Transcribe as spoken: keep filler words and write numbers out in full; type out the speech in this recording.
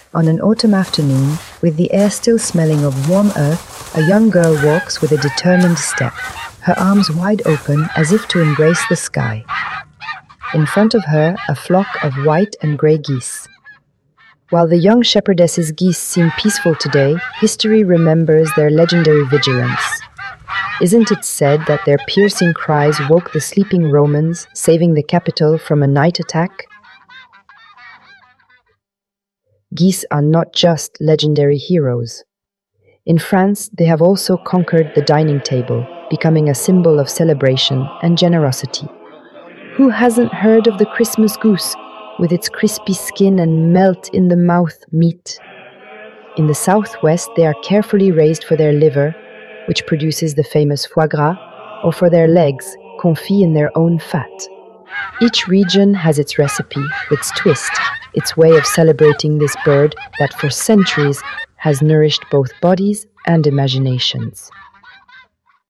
On an autumn afternoon, with the air still smelling of warm earth, a young girl walks with a determined step, her arms wide open as if to embrace the sky. In front of her, a flock of white and grey geese. While the young shepherdess's geese seem peaceful today, history remembers their legendary vigilance. Isn't it said that their piercing cries woke the sleeping Romans, saving the capital from a night attack? Geese are not just legendary heroes. In France, they have also conquered the dining table, becoming a symbol of celebration and generosity. Who hasn't heard of the Christmas goose, with its crispy skin and melt-in-the-mouth meat? In the southwest, they are carefully raised for their liver, which produces the famous foie gras, or for their legs, confit in their own fat. Each region has its recipe, its twist, its way of celebrating this bird that for centuries has nourished both bodies and imaginations.